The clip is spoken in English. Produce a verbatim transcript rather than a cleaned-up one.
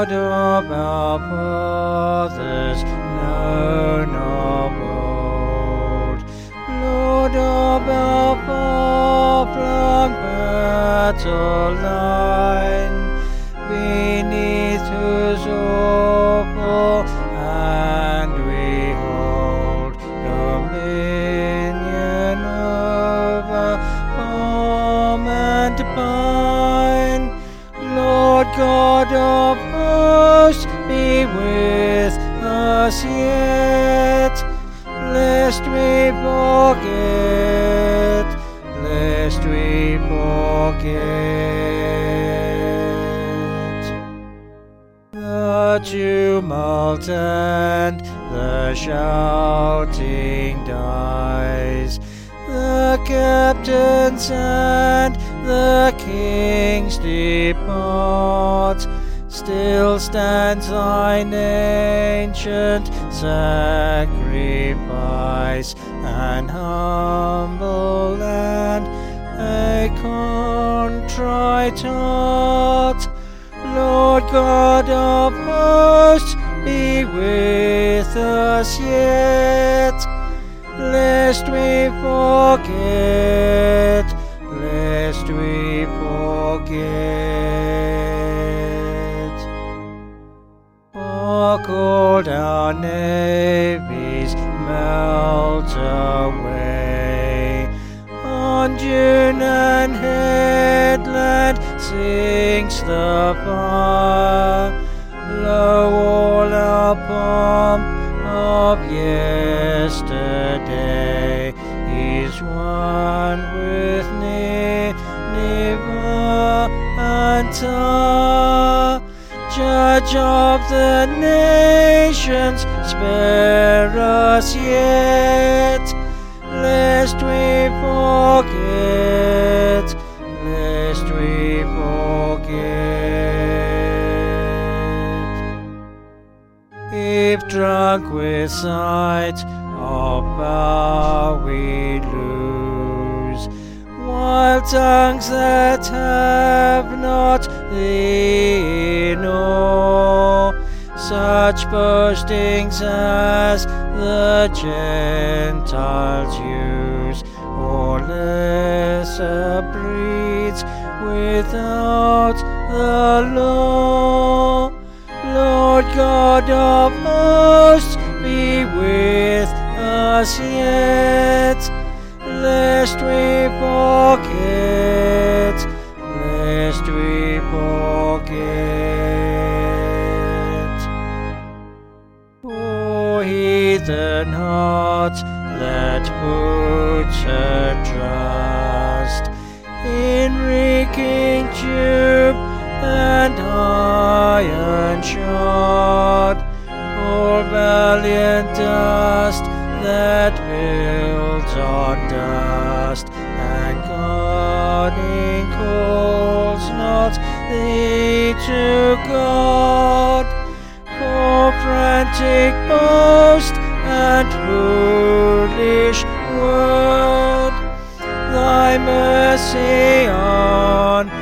God of our fathers, known of old, Lord of our far-flung battle line, beneath whose awful hand we hold dominion over palm and pine. Lord God of hosts, be with us yet, lest we forget, lest we forget. The tumult and the shouting dies, the captains and the kings depart. Still stands thine ancient sacrifice, an humble and a contrite heart. Lord God of hosts, be with us yet, lest we forget, lest we forget. For cold our navies melt away, on dune and headland sinks the fire. Lo, all our pomp of yesterday is one with Nineveh and Tyre. Judge of the nations, spare us yet, lest we forget, lest we forget. If drunk with sight of power we lose, while tongues that have not thee in awe, such boastings as the Gentiles use, or lesser breeds without the law. Lord God of hosts, be with us yet, lest we forget, lest we forget. O heathen heart that puts her trust in reeking tube and iron shod, all valiant dust that builds on dust, and guarding calls not thee to God. For frantic boast and foolish word, thy mercy on